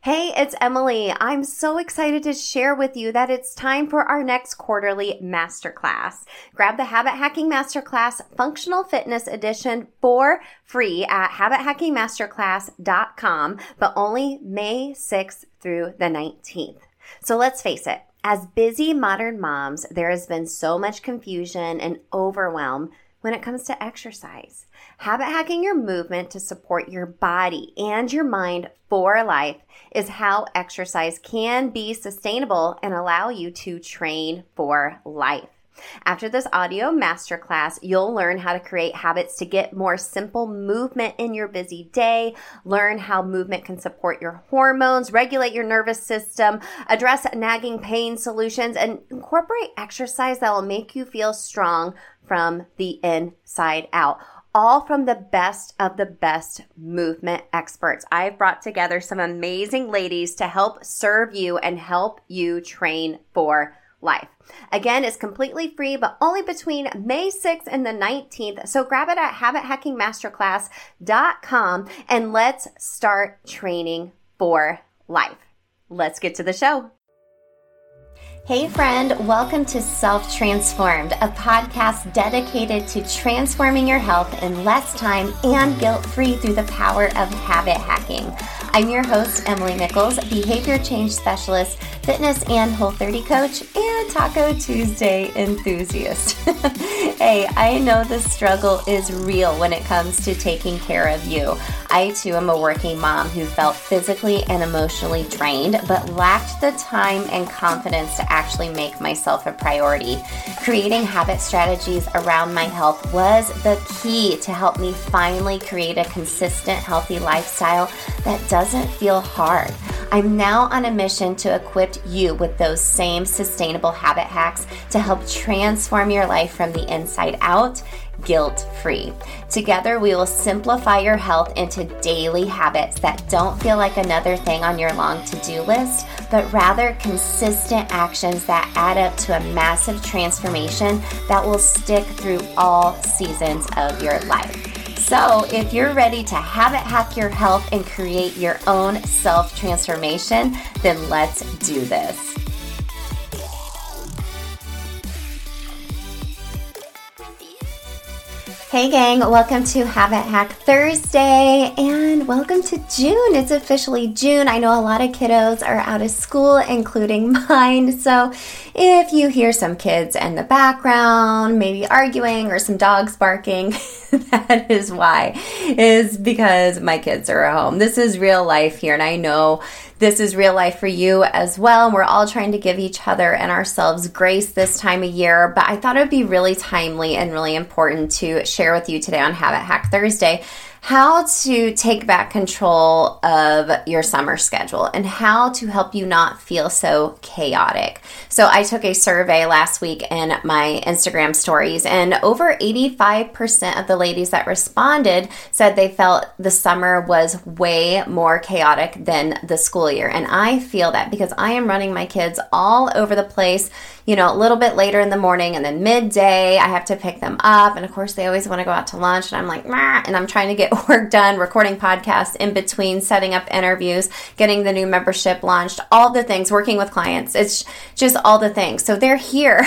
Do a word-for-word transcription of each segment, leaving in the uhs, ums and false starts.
Hey, it's Emily. I'm so excited to share with you that it's time for our next quarterly masterclass. Grab the Habit Hacking Masterclass Functional Fitness Edition for free at habit hacking masterclass dot com, but only May sixth through the nineteenth. So let's face it, as busy modern moms, there has been so much confusion and overwhelm when it comes to exercise. Habit hacking your movement to support your body and your mind for life is how exercise can be sustainable and allow you to train for life. After this audio masterclass, you'll learn how to create habits to get more simple movement in your busy day, learn how movement can support your hormones, regulate your nervous system, address nagging pain solutions, and incorporate exercise that will make you feel strong from the inside out. All from the best of the best movement experts. I've brought together some amazing ladies to help serve you and help you train for life. Again, it's completely free, but only between May sixth and the nineteenth. So grab it at habit hacking masterclass dot com and let's start training for life. Let's get to the show. Hey friend, welcome to Self-Transformed, a podcast dedicated to transforming your health in less time and guilt-free through the power of habit hacking. I'm your host, Emily Nichols, behavior change specialist, fitness and Whole thirty coach, and Taco Tuesday enthusiast. Hey, I know the struggle is real when it comes to taking care of you. I too am a working mom who felt physically and emotionally drained, but lacked the time and confidence to actually make myself a priority. Creating habit strategies around my health was the key to help me finally create a consistent, healthy lifestyle that doesn't feel hard. I'm now on a mission to equip you with those same sustainable habit hacks to help transform your life from the inside out, guilt-free. Together, we will simplify your health into daily habits that don't feel like another thing on your long to-do list, but rather consistent actions that add up to a massive transformation that will stick through all seasons of your life. So if you're ready to habit hack your health and create your own self-transformation, then let's do this. Hey gang, welcome to Habit Hack Thursday and welcome to June. It's officially June. I know a lot of kiddos are out of school, including mine. So if you hear some kids in the background, maybe arguing or some dogs barking, that is why, is because my kids are at home. This is real life here, and I know this is real life for you as well. We're all trying to give each other and ourselves grace this time of year, but I thought it would be really timely and really important to share with you today on Habit Hack Thursday how to take back control of your summer schedule and how to help you not feel so chaotic. So I took a survey last week in my Instagram stories, and over eighty-five percent of the ladies that responded said they felt the summer was way more chaotic than the school year. And I feel that because I am running my kids all over the place, you know, a little bit later in the morning and then midday, I have to pick them up. And of course, they always want to go out to lunch. And I'm like, Mah, and I'm trying to get work done, recording podcasts in between, setting up interviews, getting the new membership launched, all the things, working with clients. It's just all the things. So they're here.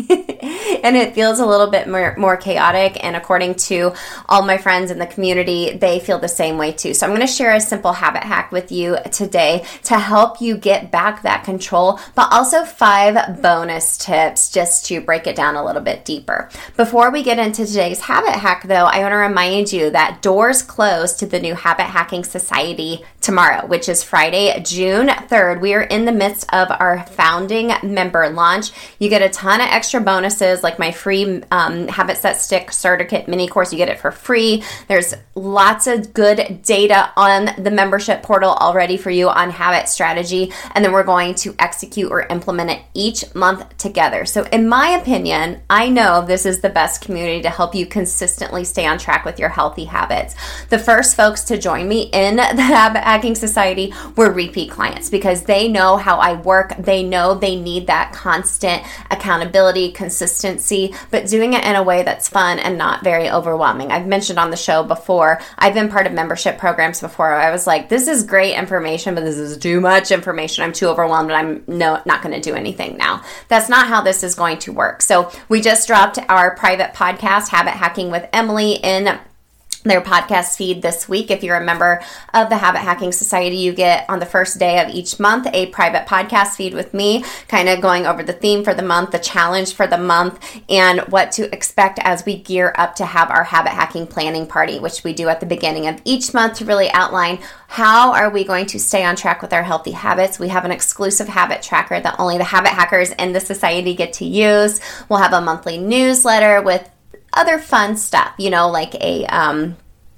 And it feels a little bit more, more chaotic. And according to all my friends in the community, they feel the same way too. So I'm going to share a simple habit hack with you today to help you get back that control, but also five bonus tips just to break it down a little bit deeper. Before we get into today's habit hack though, I want to remind you that doors close to the new Habit Hacking Society tomorrow, which is Friday, June third. We are in the midst of our founding member launch. You get a ton of extra bonuses like my free um, Habit Set Stick Starter Kit mini course. You get it for free. There's lots of good data on the membership portal already for you on habit strategy. And then we're going to execute or implement it each month together. So in my opinion, I know this is the best community to help you consistently stay on track with your healthy habits. The first folks to join me in the Habit Hacking Society were repeat clients because they know how I work. They know they need that constant accountability accountability, consistency, but doing it in a way that's fun and not very overwhelming. I've mentioned on the show before, I've been part of membership programs before. I was like, this is great information, but this is too much information. I'm too overwhelmed and I'm no, not going to do anything now. That's not how this is going to work. So we just dropped our private podcast, Habit Hacking with Emily, in their podcast feed this week. If you're a member of the Habit Hacking Society, you get on the first day of each month a private podcast feed with me, kind of going over the theme for the month, the challenge for the month, and what to expect as we gear up to have our habit hacking planning party, which we do at the beginning of each month to really outline how are we going to stay on track with our healthy habits. We have an exclusive habit tracker that only the habit hackers in the society get to use. We'll have a monthly newsletter with other fun stuff, you know, like a um,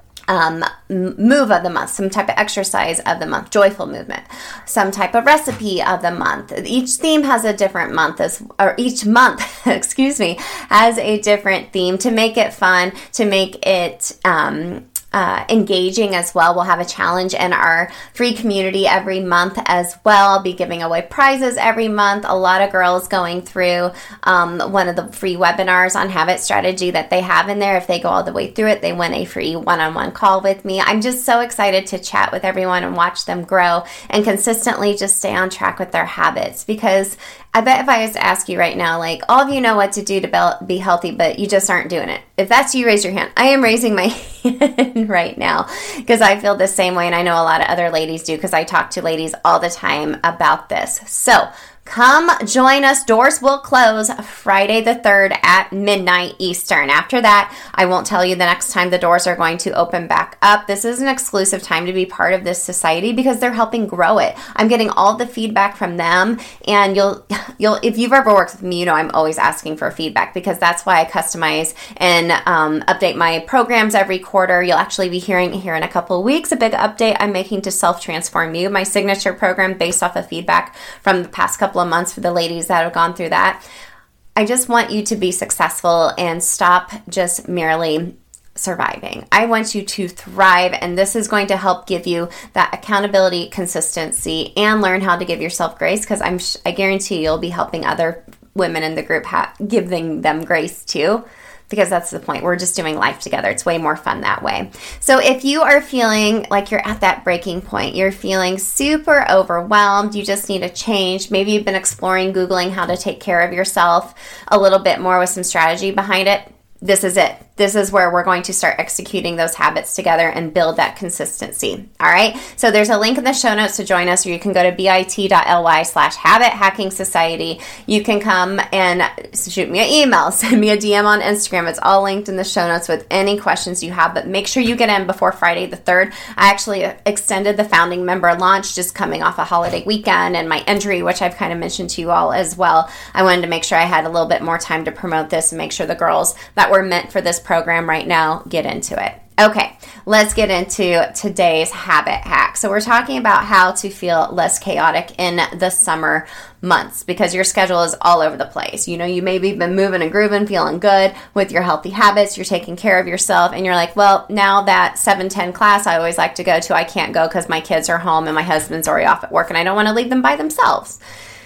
um, move of the month, some type of exercise of the month, joyful movement, some type of recipe of the month. Each theme has a different month, as, or each month, excuse me, has a different theme to make it fun, to make it um, Uh, engaging as well. We'll have a challenge in our free community every month as well. I'll be giving away prizes every month. A lot of girls going through um, one of the free webinars on habit strategy that they have in there. If they go all the way through it, they win a free one-on-one call with me. I'm just so excited to chat with everyone and watch them grow and consistently just stay on track with their habits, because I bet if I was to ask you right now, like, all of you know what to do to be healthy, but you just aren't doing it. If that's you, raise your hand. I am raising my hand right now because I feel the same way, and I know a lot of other ladies do because I talk to ladies all the time about this. So come join us. Doors will close Friday the third at midnight Eastern. After that, I won't tell you the next time the doors are going to open back up. This is an exclusive time to be part of this society because they're helping grow it. I'm getting all the feedback from them, and you'll, you'll, if you've ever worked with me, you know I'm always asking for feedback because that's why I customize and um, update my programs every quarter. You'll actually be hearing here in a couple of weeks a big update I'm making to Self Transform You, my signature program based off of feedback from the past couple of months for the ladies that have gone through that. I just want you to be successful and stop just merely surviving. I want you to thrive, and this is going to help give you that accountability, consistency, and learn how to give yourself grace, because I'm I guarantee you'll be helping other women in the group, ha- giving them grace too. Because that's the point. We're just doing life together. It's way more fun that way. So if you are feeling like you're at that breaking point, you're feeling super overwhelmed, you just need a change. Maybe you've been exploring, Googling how to take care of yourself a little bit more with some strategy behind it. This is it. This is where we're going to start executing those habits together and build that consistency. All right. So there's a link in the show notes to join us, or you can go to bit.ly slash habit hacking society. You can come and shoot me an email, send me a D M on Instagram. It's all linked in the show notes with any questions you have, but make sure you get in before Friday the third. I actually extended the founding member launch just coming off a holiday weekend and my entry, which I've kind of mentioned to you all as well. I wanted to make sure I had a little bit more time to promote this and make sure the girls that were meant for this program right now get into it. Okay, let's get into today's habit hack. So we're talking about how to feel less chaotic in the summer months because your schedule is all over the place. You know, you maybe been moving and grooving, feeling good with your healthy habits, you're taking care of yourself, and you're like, well, now that seven ten class I always like to go to, I can't go because my kids are home and my husband's already off at work and I don't want to leave them by themselves.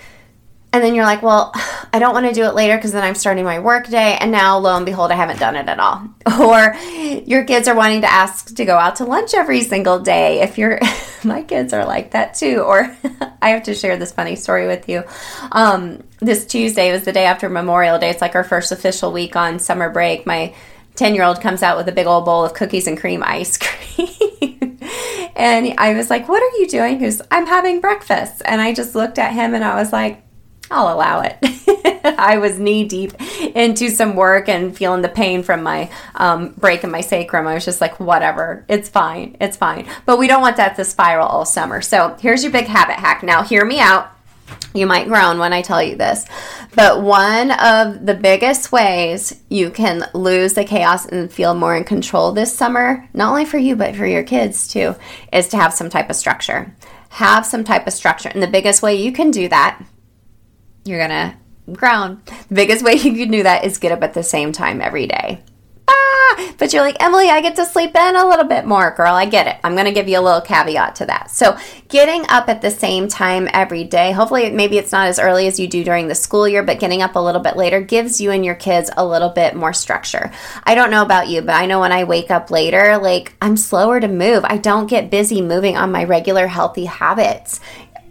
And then you're like, well, I don't want to do it later because then I'm starting my work day. And now, lo and behold, I haven't done it at all. Or your kids are wanting to ask to go out to lunch every single day. If you're, my kids are like that too. Or I have to share this funny story with you. Um, this Tuesday was the day after Memorial Day. It's like our first official week on summer break. My ten-year-old comes out with a big old bowl of cookies and cream ice cream. And I was like, what are you doing? He goes, I'm having breakfast. And I just looked at him and I was like, I'll allow it. I was knee deep into some work and feeling the pain from my um, break in my sacrum. I was just like, whatever, it's fine, it's fine. But we don't want that to spiral all summer. So here's your big habit hack. Now, hear me out. You might groan when I tell you this, but one of the biggest ways you can lose the chaos and feel more in control this summer, not only for you, but for your kids too, is to have some type of structure. Have some type of structure. And the biggest way you can do that, you're going to groan. The biggest way you can do that is get up at the same time every day. Bye! ah, but you're like, Emily, I get to sleep in a little bit more. Girl, I get it. I'm going to give you a little caveat to that. So getting up at the same time every day, hopefully maybe it's not as early as you do during the school year, but getting up a little bit later gives you and your kids a little bit more structure. I don't know about you, but I know when I wake up later, like I'm slower to move. I don't get busy moving on my regular healthy habits.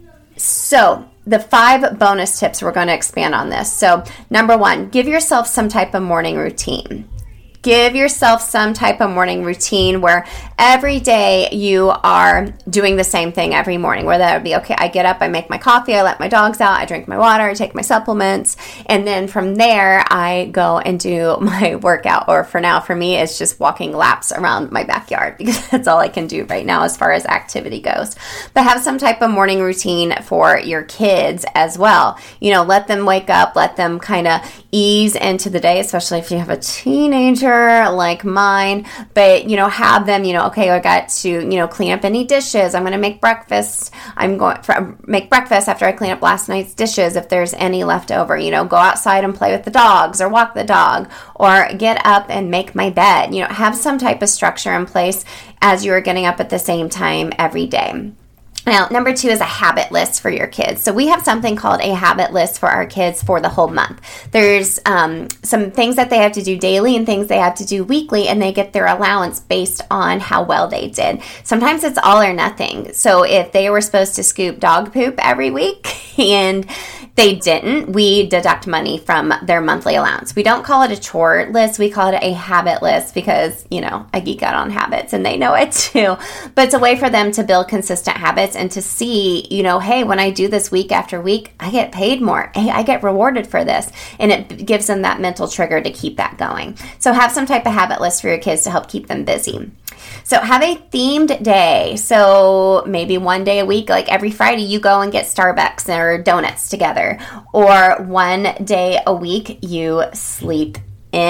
So the five bonus tips, we're going to expand on this. So number one, give yourself some type of morning routine. Give yourself some type of morning routine where every day you are doing the same thing every morning, where that would be, okay, I get up, I make my coffee, I let my dogs out, I drink my water, I take my supplements, and then from there, I go and do my workout. Or for now, for me, it's just walking laps around my backyard because that's all I can do right now as far as activity goes. But have some type of morning routine for your kids as well. You know, let them wake up, let them kind of ease into the day, especially if you have a teenager like mine, but, you know, have them, you know, okay, I got to, you know, clean up any dishes. I'm going to make breakfast. I'm going to make breakfast after I clean up last night's dishes. If there's any left over, you know, go outside and play with the dogs or walk the dog or get up and make my bed, you know, have some type of structure in place as you're getting up at the same time every day. Now, number two is a habit list for your kids. So we have something called a habit list for our kids for the whole month. There's um, some things that they have to do daily and things they have to do weekly, and they get their allowance based on how well they did. Sometimes it's all or nothing. So if they were supposed to scoop dog poop every week and they didn't, we deduct money from their monthly allowance. We don't call it a chore list. We call it a habit list because, you know, I geek out on habits and they know it too. But it's a way for them to build consistent habits and to see, you know, hey, when I do this week after week, I get paid more. Hey, I get rewarded for this. And it gives them that mental trigger to keep that going. So have some type of habit list for your kids to help keep them busy. So have a themed day. So maybe one day a week, like every Friday, you go and get Starbucks or donuts together. Or one day a week, you sleep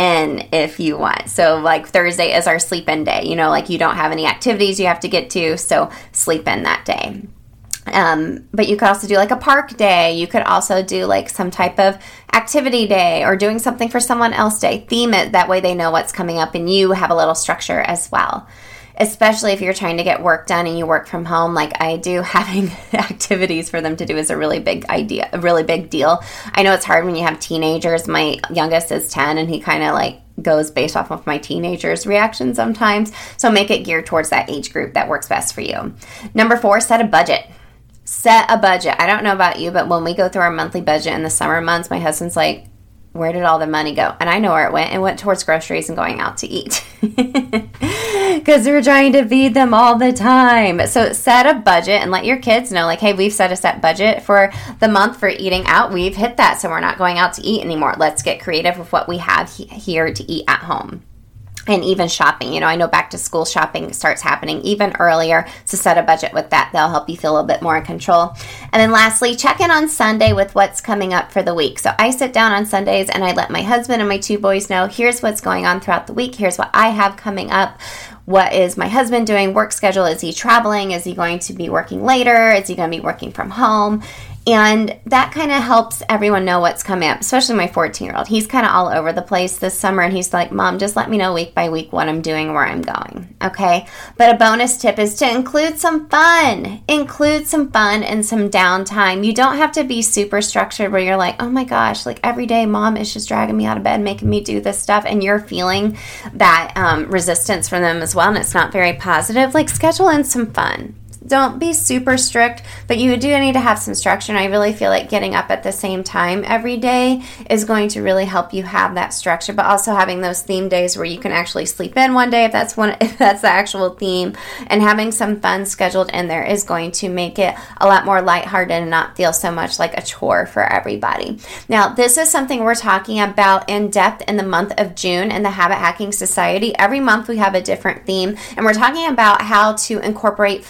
in if you want. So like Thursday is our sleep in day. You know, like you don't have any activities you have to get to, so sleep in that day. Um, but you could also do like a park day. You could also do like some type of activity day or doing something for someone else day. Theme it. That way they know what's coming up and you have a little structure as well. Especially if you're trying to get work done and you work from home like I do, having activities for them to do is a really big idea, a really big deal. I know it's hard when you have teenagers. My youngest is ten and he kind of like goes based off of my teenagers' reaction sometimes. So make it geared towards that age group that works best for you. Number four, set a budget. Set a budget. I don't know about you, but when we go through our monthly budget in the summer months, my husband's like, where did all the money go? And I know where it went. It went towards groceries and going out to eat. Because we're trying to feed them all the time. So set a budget and let your kids know, like, hey, we've set a set budget for the month for eating out. We've hit that, so we're not going out to eat anymore. Let's get creative with what we have he- here to eat at home. And even shopping, you know, I know back to school shopping starts happening even earlier. So set a budget with that. That'll help you feel a little bit more in control. And then lastly, check in on Sunday with what's coming up for the week. So I sit down on Sundays and I let my husband and my two boys know, here's what's going on throughout the week. Here's what I have coming up. What is my husband doing? Work schedule? Is he traveling? Is he going to be working later? Is he going to be working from home? And that kind of helps everyone know what's coming up, especially my fourteen-year-old. He's kind of all over the place this summer, and he's like, Mom, just let me know week by week what I'm doing, where I'm going, okay? But a bonus tip is to include some fun. Include some fun and some downtime. You don't have to be super structured where you're like, oh my gosh, like every day Mom is just dragging me out of bed, making me do this stuff, and you're feeling that um, resistance from them as well, and it's not very positive. Like, schedule in some fun. Don't be super strict, but you do need to have some structure. And I really feel like getting up at the same time every day is going to really help you have that structure, but also having those theme days where you can actually sleep in one day if that's one, if that's the actual theme, and having some fun scheduled in there is going to make it a lot more lighthearted and not feel so much like a chore for everybody. Now, this is something we're talking about in depth in the month of June in the Habit Hacking Society. Every month we have a different theme, and we're talking about how to incorporate fun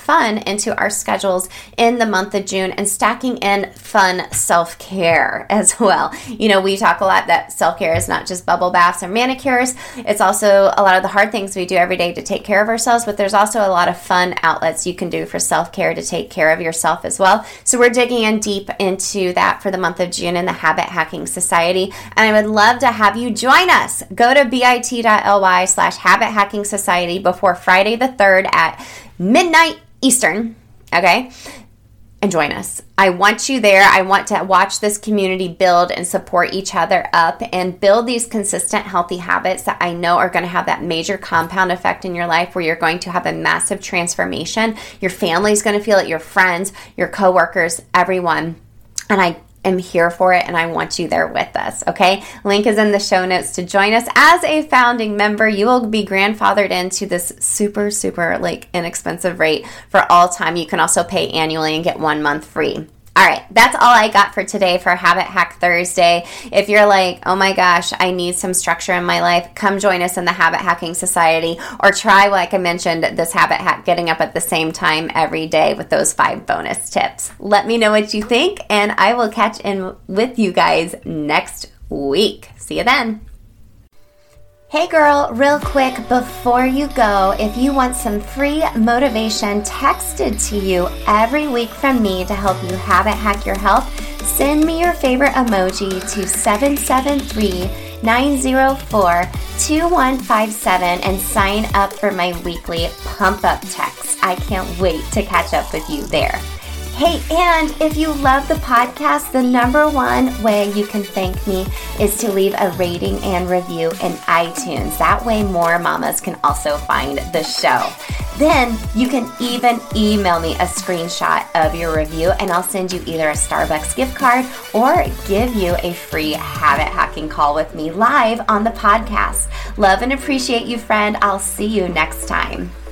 into our schedules in the month of June and stacking in fun self-care as well. You know, we talk a lot that self-care is not just bubble baths or manicures. It's also a lot of the hard things we do every day to take care of ourselves, but there's also a lot of fun outlets you can do for self-care to take care of yourself as well. So we're digging in deep into that for the month of June in the Habit Hacking Society, and I would love to have you join us. Go to bit.ly slash Habit Hacking Society before Friday the third at midnight Eastern, okay? And join us. I want you there. I want to watch this community build and support each other up and build these consistent, healthy habits that I know are going to have that major compound effect in your life where you're going to have a massive transformation. Your family's going to feel it, your friends, your coworkers, everyone. And I am here for it, and I want you there with us, okay? Link is in the show notes to join us as a founding member. You will be grandfathered into this super, super, like, inexpensive rate for all time. You can also pay annually and get one month free. All right, that's all I got for today for Habit Hack Thursday. If you're like, oh my gosh, I need some structure in my life, come join us in the Habit Hacking Society, or try, like I mentioned, this habit hack, getting up at the same time every day with those five bonus tips. Let me know what you think, and I will catch in with you guys next week. See you then. Hey girl, real quick before you go, if you want some free motivation texted to you every week from me to help you habit hack your health, send me your favorite emoji to seven seven three, nine zero four, two one five seven and sign up for my weekly pump up text. I can't wait to catch up with you there. Hey, and if you love the podcast, the number one way you can thank me is to leave a rating and review in iTunes. That way more mamas can also find the show. Then you can even email me a screenshot of your review, and I'll send you either a Starbucks gift card or give you a free habit hacking call with me live on the podcast. Love and appreciate you, friend. I'll see you next time.